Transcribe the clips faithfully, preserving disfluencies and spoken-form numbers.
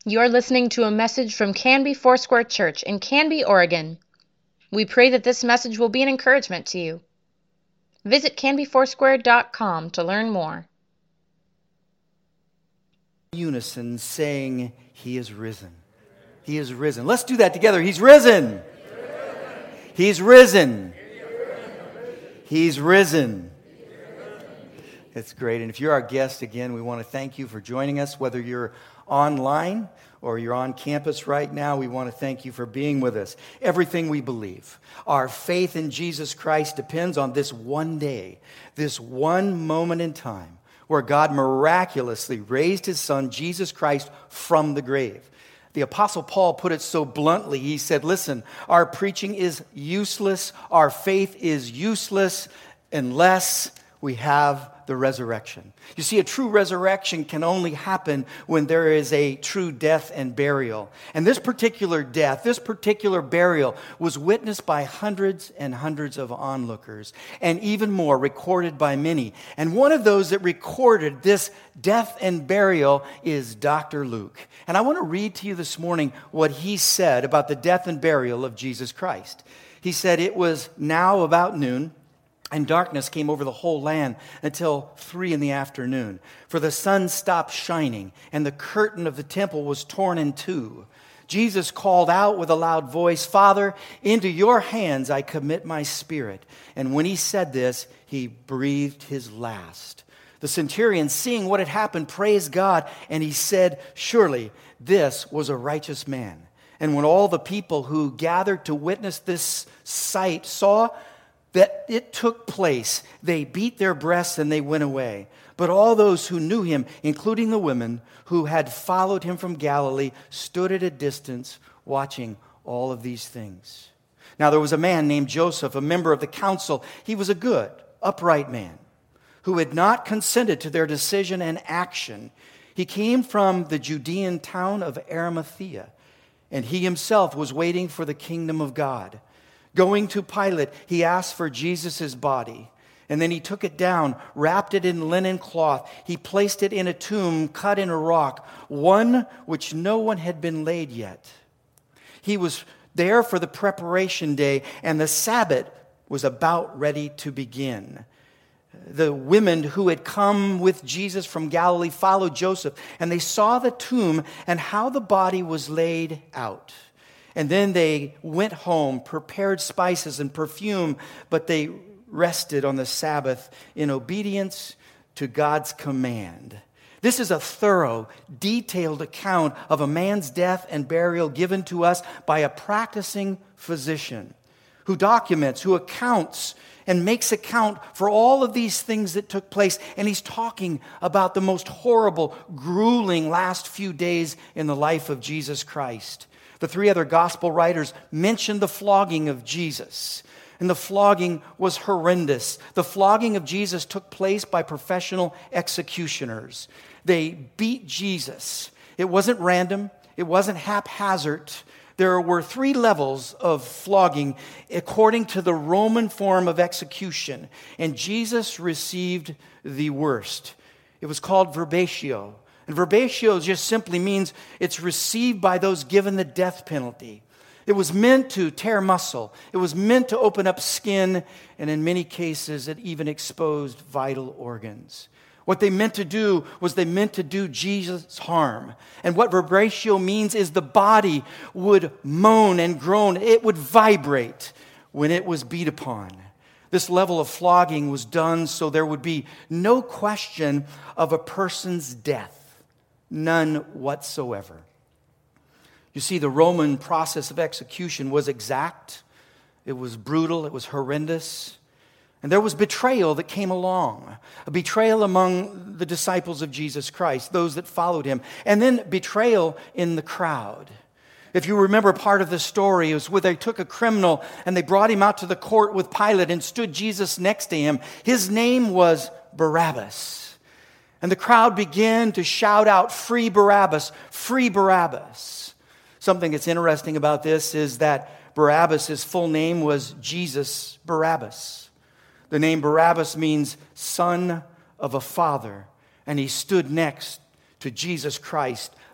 You're listening to a message from Canby Foursquare Church in Canby, Oregon. We pray that this message will be an encouragement to you. Visit canby foursquare dot com to learn more. Unison saying, He is risen. He is risen. Let's do that together. He's risen. He's risen. He's risen. It's great. And if you're our guest, again, we want to thank you for joining us. Whether you're online or you're on campus right now, we want to thank you for being with us. Everything we believe, our faith in Jesus Christ depends on this one day, this one moment in time where God miraculously raised His Son, Jesus Christ, from the grave. The Apostle Paul put it so bluntly. He said, listen, our preaching is useless, our faith is useless unless we have the resurrection. You see, a true resurrection can only happen when there is a true death and burial. And this particular death, this particular burial was witnessed by hundreds and hundreds of onlookers, and even more recorded by many. And one of those that recorded this death and burial is Doctor Luke. And I want to read to you this morning what he said about the death and burial of Jesus Christ. He said, it was now about noon, and darkness came over the whole land until three in the afternoon. For the sun stopped shining, and the curtain of the temple was torn in two. Jesus called out with a loud voice, Father, into your hands I commit my spirit. And when he said this, he breathed his last. The centurion, seeing what had happened, praised God, and he said, surely this was a righteous man. And when all the people who gathered to witness this sight saw that it took place, they beat their breasts and they went away. But all those who knew him, including the women who had followed him from Galilee, stood at a distance watching all of these things. Now there was a man named Joseph, a member of the council. He was a good, upright man who had not consented to their decision and action. He came from the Judean town of Arimathea, and he himself was waiting for the kingdom of God. Going to Pilate, he asked for Jesus' body. And then he took it down, wrapped it in linen cloth. He placed it in a tomb cut in a rock, one which no one had been laid yet. He was there for the preparation day, and the Sabbath was about ready to begin. The women who had come with Jesus from Galilee followed Joseph, and they saw the tomb and how the body was laid out. And then they went home, prepared spices and perfume, but they rested on the Sabbath in obedience to God's command. This is a thorough, detailed account of a man's death and burial given to us by a practicing physician who documents, who accounts, and makes account for all of these things that took place. And he's talking about the most horrible, grueling last few days in the life of Jesus Christ. The three other gospel writers mentioned the flogging of Jesus. And the flogging was horrendous. The flogging of Jesus took place by professional executioners. They beat Jesus. It wasn't random. It wasn't haphazard. There were three levels of flogging according to the Roman form of execution. And Jesus received the worst. It was called verbatio. And verbatio just simply means it's received by those given the death penalty. It was meant to tear muscle. It was meant to open up skin. And in many cases, it even exposed vital organs. What they meant to do was they meant to do Jesus harm. And what verbatio means is the body would moan and groan. It would vibrate when it was beat upon. This level of flogging was done so there would be no question of a person's death. None whatsoever. You see, the Roman process of execution was exact. It was brutal. It was horrendous. And there was betrayal that came along. A betrayal among the disciples of Jesus Christ, those that followed him. And then betrayal in the crowd. If you remember part of the story, it was where they took a criminal and they brought him out to the court with Pilate and stood Jesus next to him. His name was Barabbas. And the crowd began to shout out, free Barabbas, free Barabbas. Something that's interesting about this is that Barabbas, his full name was Jesus Barabbas. The name Barabbas means son of a father. And he stood next to Jesus Christ,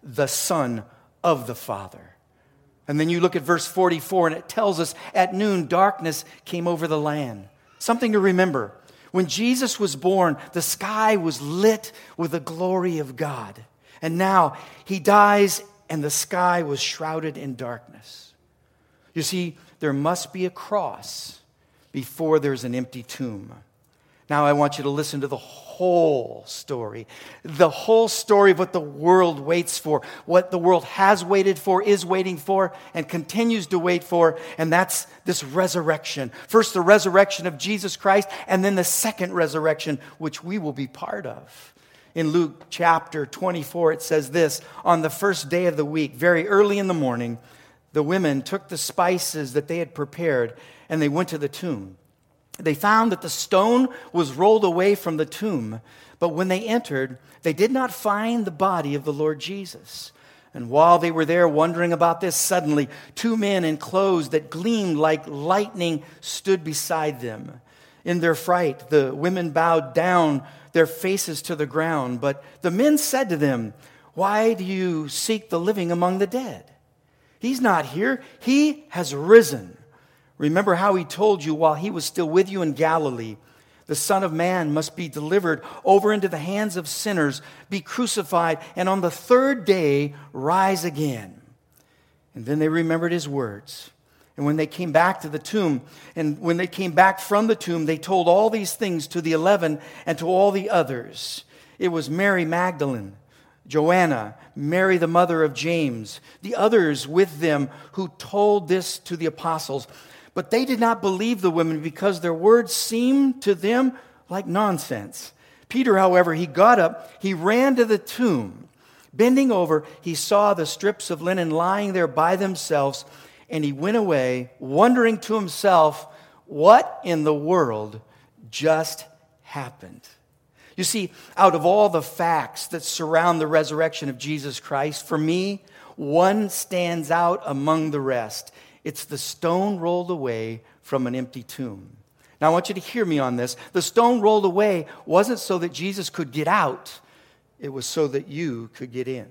the Son of the Father. And then you look at verse forty-four, and it tells us, at noon, darkness came over the land. Something to remember. When Jesus was born, the sky was lit with the glory of God. And now he dies, and the sky was shrouded in darkness. You see, there must be a cross before there's an empty tomb. Now I want you to listen to the whole story. The whole story of what the world waits for, what the world has waited for, is waiting for, and continues to wait for, and that's this resurrection. First, the resurrection of Jesus Christ, and then the second resurrection, which we will be part of. In Luke chapter twenty-four, it says this, on the first day of the week, very early in the morning, the women took the spices that they had prepared, and they went to the tomb. They found that the stone was rolled away from the tomb, but when they entered, they did not find the body of the Lord Jesus. And while they were there wondering about this, suddenly two men in clothes that gleamed like lightning stood beside them. In their fright, the women bowed down their faces to the ground, but the men said to them, "Why do you seek the living among the dead? He's not here. He has risen. Remember how he told you while he was still with you in Galilee, the Son of Man must be delivered over into the hands of sinners, be crucified, and on the third day rise again." And then they remembered his words. And when they came back to the tomb, and when they came back from the tomb, they told all these things to the eleven and to all the others. It was Mary Magdalene, Joanna, Mary the mother of James, the others with them who told this to the apostles. But they did not believe the women because their words seemed to them like nonsense. Peter, however, he got up, he ran to the tomb. Bending over, he saw the strips of linen lying there by themselves, and he went away, wondering to himself, what in the world just happened? You see, out of all the facts that surround the resurrection of Jesus Christ, for me, one stands out among the rest. It's the stone rolled away from an empty tomb. Now, I want you to hear me on this. The stone rolled away wasn't so that Jesus could get out. It was so that you could get in.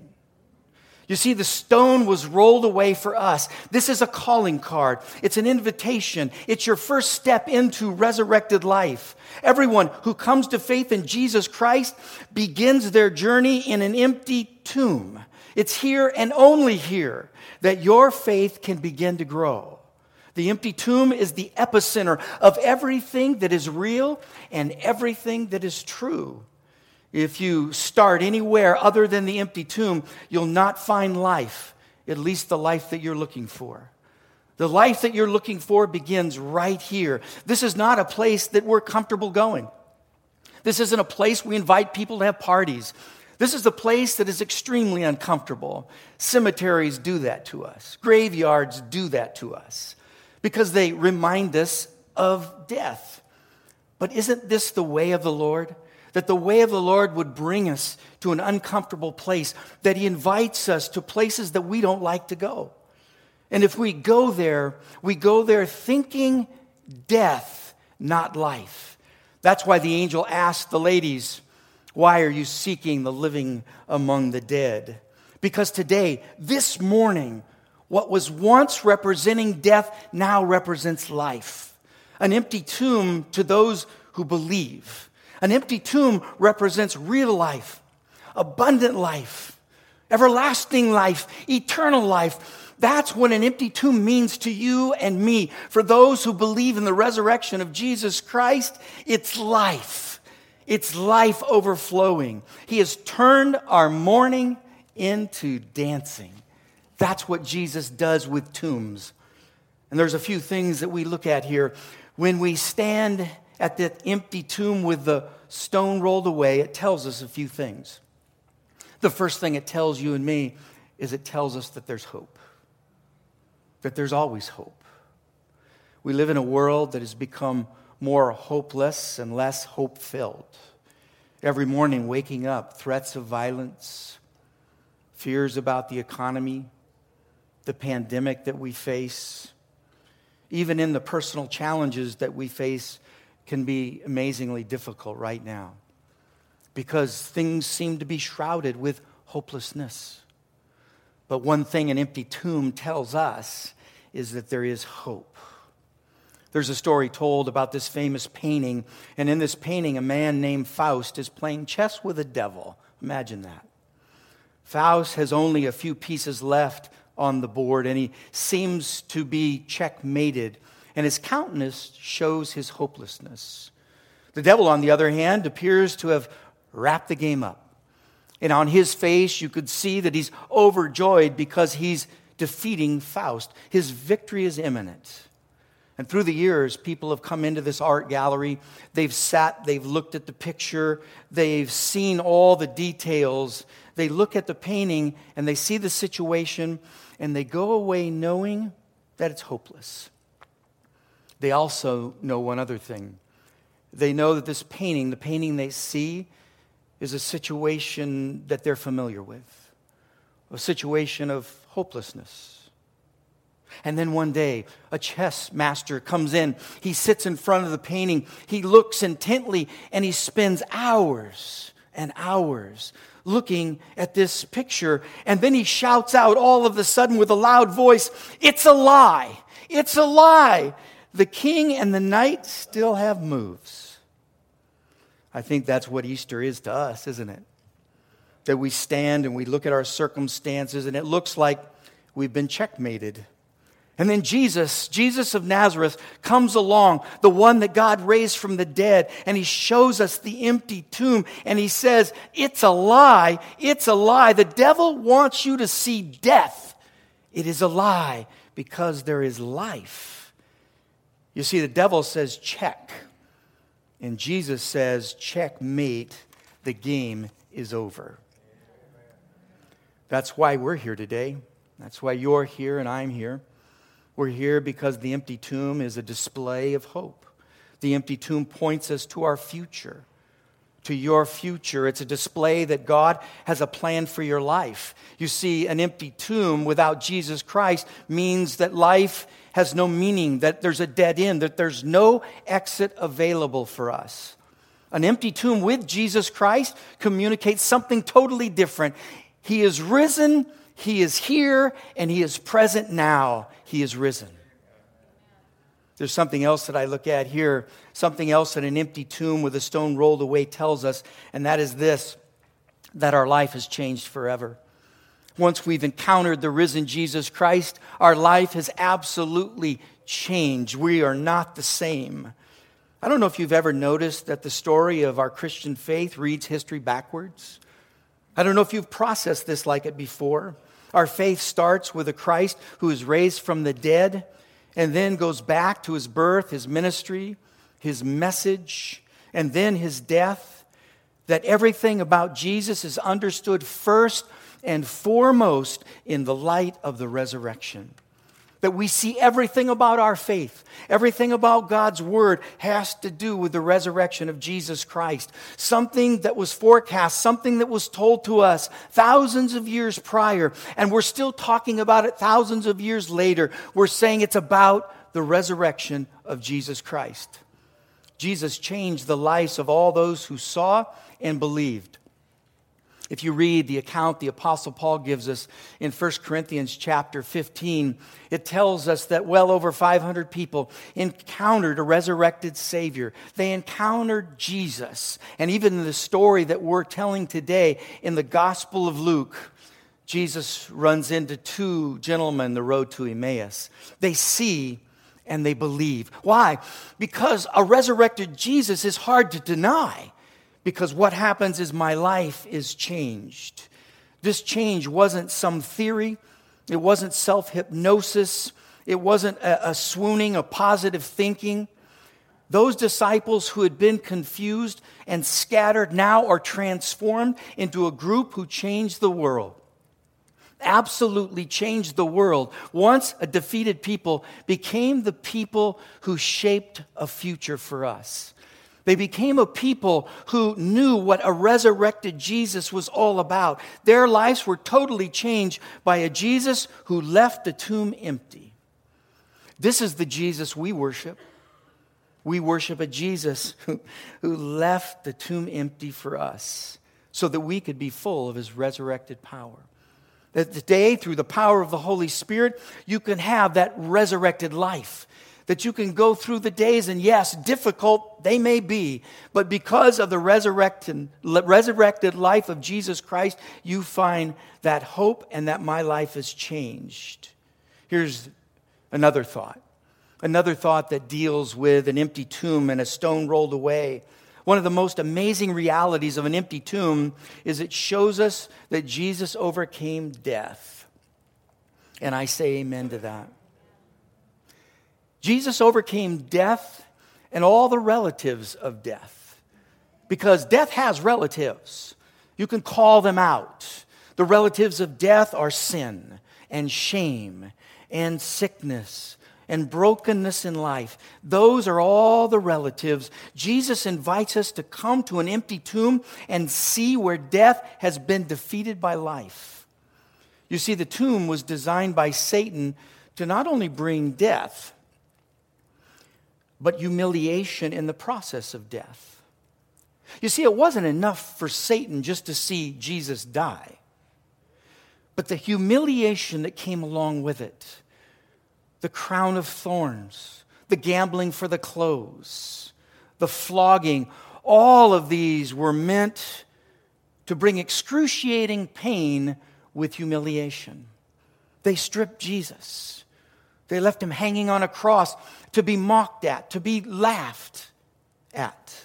You see, the stone was rolled away for us. This is a calling card. It's an invitation. It's your first step into resurrected life. Everyone who comes to faith in Jesus Christ begins their journey in an empty tomb. It's here and only here that your faith can begin to grow. The empty tomb is the epicenter of everything that is real and everything that is true. If you start anywhere other than the empty tomb, you'll not find life, at least the life that you're looking for. The life that you're looking for begins right here. This is not a place that we're comfortable going. This isn't a place we invite people to have parties. This is a place that is extremely uncomfortable. Cemeteries do that to us. Graveyards do that to us because they remind us of death. But isn't this the way of the Lord? That the way of the Lord would bring us to an uncomfortable place, that he invites us to places that we don't like to go. And if we go there, we go there thinking death, not life. That's why the angel asked the ladies, "Why are you seeking the living among the dead?" Because today, this morning, what was once representing death now represents life. An empty tomb to those who believe. An empty tomb represents real life, abundant life, everlasting life, eternal life. That's what an empty tomb means to you and me. For those who believe in the resurrection of Jesus Christ, it's life. It's life overflowing. He has turned our mourning into dancing. That's what Jesus does with tombs. And there's a few things that we look at here. When we stand at that empty tomb with the stone rolled away, it tells us a few things. The first thing it tells you and me is it tells us that there's hope. That there's always hope. We live in a world that has become more hopeless and less hope-filled. Every morning waking up, threats of violence, fears about the economy, the pandemic that we face, even in the personal challenges that we face can be amazingly difficult right now because things seem to be shrouded with hopelessness. But one thing an empty tomb tells us is that there is hope. There's a story told about this famous painting, and in this painting, a man named Faust is playing chess with a devil. Imagine that. Faust has only a few pieces left on the board, and he seems to be checkmated, and his countenance shows his hopelessness. The devil, on the other hand, appears to have wrapped the game up. And on his face, you could see that he's overjoyed because he's defeating Faust. His victory is imminent. And through the years, people have come into this art gallery. They've sat, they've looked at the picture, they've seen all the details. They look at the painting and they see the situation and they go away knowing that it's hopeless. They also know one other thing. They know that this painting, the painting they see, is a situation that they're familiar with, a situation of hopelessness. And then one day, a chess master comes in. He sits in front of the painting. He looks intently, and he spends hours and hours looking at this picture. And then he shouts out all of a sudden with a loud voice, "It's a lie! It's a lie! The king and the knight still have moves." I think that's what Easter is to us, isn't it? That we stand and we look at our circumstances, and it looks like we've been checkmated. And then Jesus, Jesus of Nazareth, comes along, the one that God raised from the dead, and he shows us the empty tomb, and he says, "It's a lie, it's a lie. The devil wants you to see death. It is a lie because there is life." You see, the devil says check, and Jesus says checkmate, the game is over. That's why we're here today. That's why you're here and I'm here. We're here because the empty tomb is a display of hope. The empty tomb points us to our future, to your future. It's a display that God has a plan for your life. You see, an empty tomb without Jesus Christ means that life has no meaning, that there's a dead end, that there's no exit available for us. An empty tomb with Jesus Christ communicates something totally different. He is risen, He is here, and He is present now. He is risen. There's something else that I look at here, something else that an empty tomb with a stone rolled away tells us, and that is this, that our life has changed forever. Once we've encountered the risen Jesus Christ, our life has absolutely changed. We are not the same. I don't know if you've ever noticed that the story of our Christian faith reads history backwards. I don't know if you've processed this like it before. Our faith starts with a Christ who is raised from the dead and then goes back to his birth, his ministry, his message, and then his death. That everything about Jesus is understood first and foremost in the light of the resurrection. That we see everything about our faith, everything about God's Word has to do with the resurrection of Jesus Christ. Something that was forecast, something that was told to us thousands of years prior, and we're still talking about it thousands of years later. We're saying it's about the resurrection of Jesus Christ. Jesus changed the lives of all those who saw and believed. If you read the account the Apostle Paul gives us in First Corinthians chapter fifteen, it tells us that well over five hundred people encountered a resurrected Savior. They encountered Jesus. And even in the story that we're telling today in the Gospel of Luke, Jesus runs into two gentlemen the road to Emmaus. They see and they believe. Why? Because a resurrected Jesus is hard to deny. Because what happens is my life is changed. This change wasn't some theory. It wasn't self-hypnosis. It wasn't a, a swooning, a positive thinking. Those disciples who had been confused and scattered now are transformed into a group who changed the world. Absolutely changed the world. Once a defeated people became the people who shaped a future for us. They became a people who knew what a resurrected Jesus was all about. Their lives were totally changed by a Jesus who left the tomb empty. This is the Jesus we worship. We worship a Jesus who, who left the tomb empty for us so that we could be full of his resurrected power. That today, through the power of the Holy Spirit, you can have that resurrected life. That you can go through the days, and yes, difficult they may be, but because of the resurrected, resurrected life of Jesus Christ, you find that hope and that my life has changed. Here's another thought. Another thought that deals with an empty tomb and a stone rolled away. One of the most amazing realities of an empty tomb is it shows us that Jesus overcame death. And I say amen to that. Jesus overcame death and all the relatives of death. Because death has relatives. You can call them out. The relatives of death are sin and shame and sickness and brokenness in life. Those are all the relatives. Jesus invites us to come to an empty tomb and see where death has been defeated by life. You see, the tomb was designed by Satan to not only bring death, but humiliation in the process of death. You see, it wasn't enough for Satan just to see Jesus die, but the humiliation that came along with it. The crown of thorns, the gambling for the clothes, the flogging, all of these were meant to bring excruciating pain with humiliation. They stripped Jesus. They left him hanging on a cross to be mocked at, to be laughed at.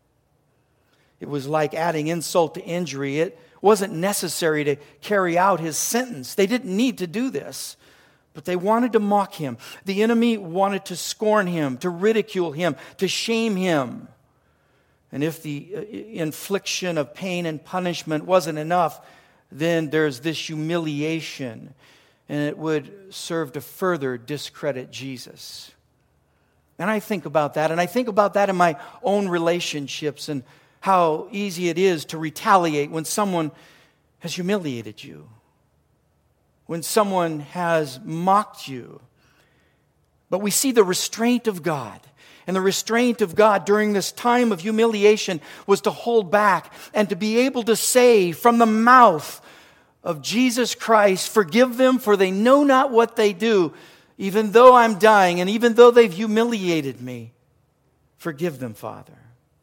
It was like adding insult to injury. It wasn't necessary to carry out his sentence. They didn't need to do this. But they wanted to mock him. The enemy wanted to scorn him, to ridicule him, to shame him. And if the infliction of pain and punishment wasn't enough, then there's this humiliation. And it would serve to further discredit Jesus. And I think about that. And I think about that in my own relationships and how easy it is to retaliate when someone has humiliated you. When someone has mocked you. But we see the restraint of God. And the restraint of God during this time of humiliation was to hold back and to be able to say from the mouth of Jesus Christ, forgive them for they know not what they do. Even though I'm dying and even though they've humiliated me, forgive them, Father.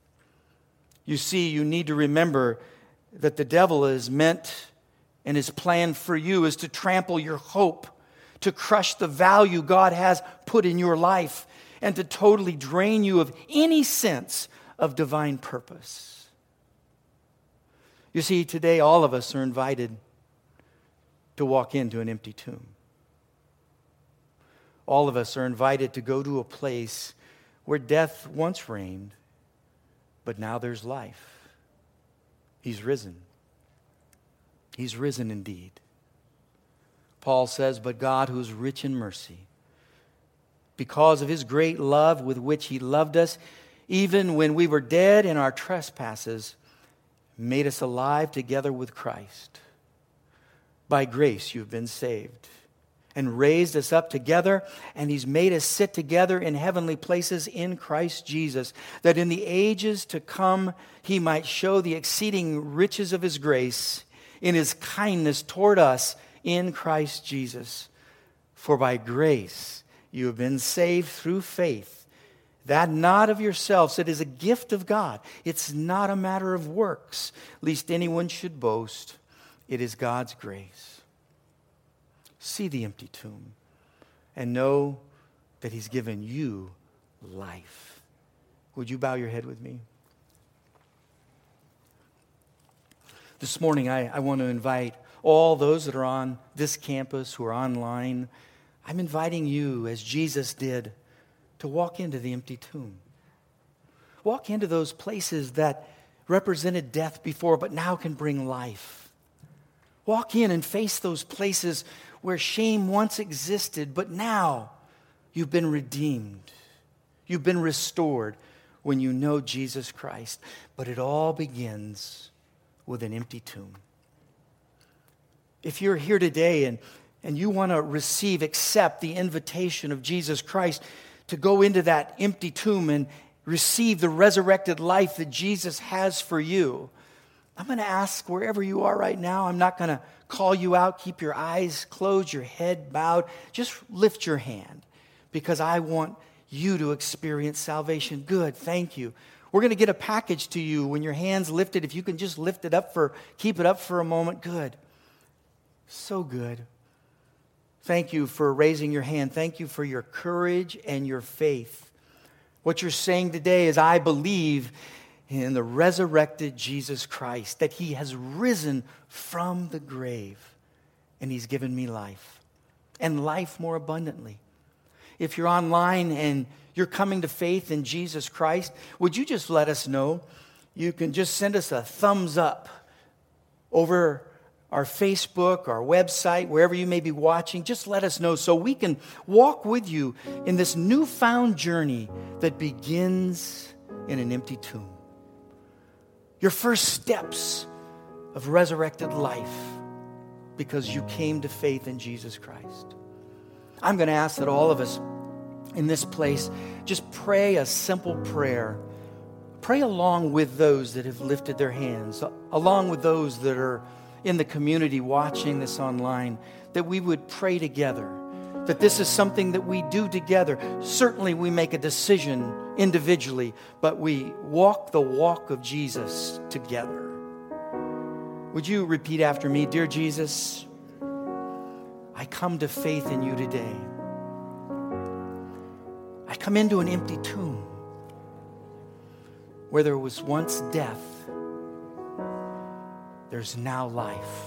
You see, you need to remember that the devil is meant and his plan for you is to trample your hope, to crush the value God has put in your life, and to totally drain you of any sense of divine purpose. You see, today all of us are invited to walk into an empty tomb. All of us are invited to go to a place where death once reigned, but now there's life. He's risen. He's risen indeed. Paul says, but God, who is rich in mercy, because of his great love with which he loved us, even when we were dead in our trespasses, made us alive together with Christ. By grace you've been saved, and raised us up together, and he's made us sit together in heavenly places in Christ Jesus, that in the ages to come he might show the exceeding riches of his grace in his kindness toward us in Christ Jesus. For by grace you have been saved through faith, that not of yourselves, it is a gift of God. It's not a matter of works, lest anyone should boast. It is God's grace. See the empty tomb and know that he's given you life. Would you bow your head with me? This morning, I, I want to invite all those that are on this campus, who are online. I'm inviting you, as Jesus did, to walk into the empty tomb. Walk into those places that represented death before, but now can bring life. Walk in and face those places where shame once existed, but now you've been redeemed. You've been restored when you know Jesus Christ. But it all begins with an empty tomb. If you're here today and, and you want to receive, accept the invitation of Jesus Christ to go into that empty tomb and receive the resurrected life that Jesus has for you, I'm going to ask wherever you are right now. I'm not going to call you out. Keep your eyes closed, your head bowed. Just lift your hand because I want you to experience salvation. Good, thank you. We're going to get a package to you when your hand's lifted. If you can just lift it up for, keep it up for a moment. Good. So good. Thank you for raising your hand. Thank you for your courage and your faith. What you're saying today is, I believe in the resurrected Jesus Christ, that he has risen from the grave and he's given me life and life more abundantly. If you're online and you're coming to faith in Jesus Christ, would you just let us know? You can just send us a thumbs up over our Facebook, our website, wherever you may be watching. Just let us know so we can walk with you in this newfound journey that begins in an empty tomb. Your first steps of resurrected life because you came to faith in Jesus Christ. I'm going to ask that all of us in this place just pray a simple prayer. Pray along with those that have lifted their hands, along with those that are in the community watching this online, that we would pray together, that this is something that we do together. Certainly we make a decision individually, but we walk the walk of Jesus together. Would you repeat after me? Dear Jesus, I come to faith in you today. I come into an empty tomb where there was once death. There's now life.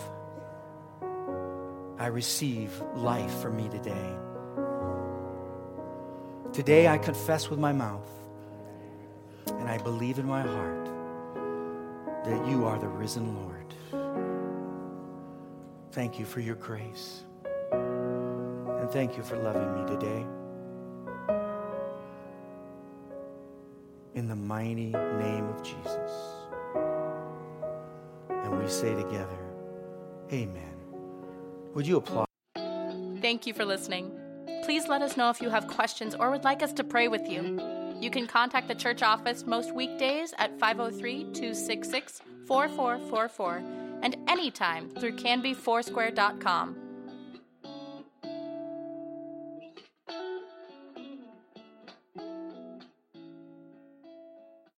I receive life for me today. Today I confess with my mouth and I believe in my heart that you are the risen Lord. Thank you for your grace. And thank you for loving me today. In the mighty name of Jesus. And we say together, amen. Would you applaud? Thank you for listening. Please let us know if you have questions or would like us to pray with you. You can contact the church office most weekdays at five oh three, two six six, four four four four and anytime through canby foursquare dot com.